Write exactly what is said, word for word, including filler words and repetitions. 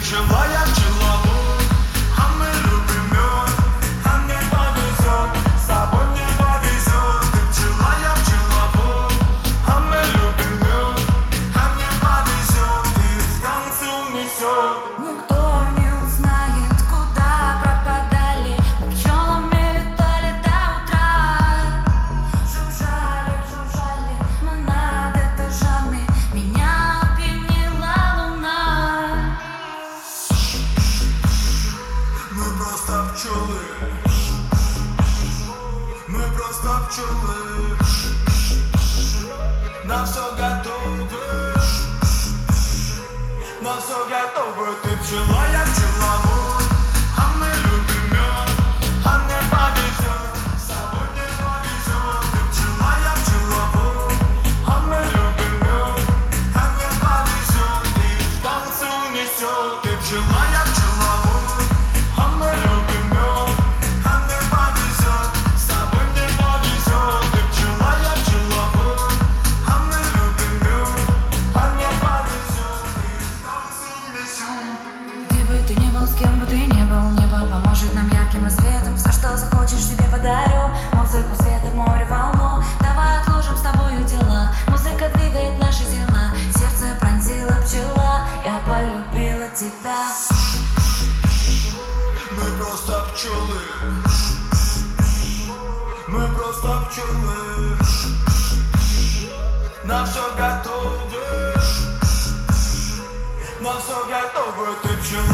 пчела, я пчеловод, а мы любим мед, а мне повезет, с тобой мне повезет. Ты пчела, я пчеловод, а мы любим мед, а мне повезет, и в танцы унесет. Никто не узнает, куда пропадали, пчелами летали до утра. Жужжали, жужжали мы над этажами, меня опьянила луна. Мы просто пчелы, мы просто пчелы, на все готовы, на все готовы. Ты пчела, я пчеловод, а мы любим мед, а мне повезет, с тобой мне повезет. Ты пчела, я пчеловод, а мы любим мед, а мне повезет, и в танцы унесет. Ты пчела, я пчеловод, а мы любим мед, а мне повезет, с тобой мне повезет. Ты пчела, я пчеловод, а мы любим мед, а мне повезет, и в танцы унесет. Где бы ты ни был, с кем бы ты ни был, небо поможет нам ярким рассветом. Все, что захочешь, тебе подарю. Музыку, свет и море, волну. Давай отложим с тобою дела. Музыка двигает наши тела. Сердце пронзила пчела, я полюбила тебя. Мы просто пчелы, мы просто пчелы, на все готовы, на все готовы. Ты пчела.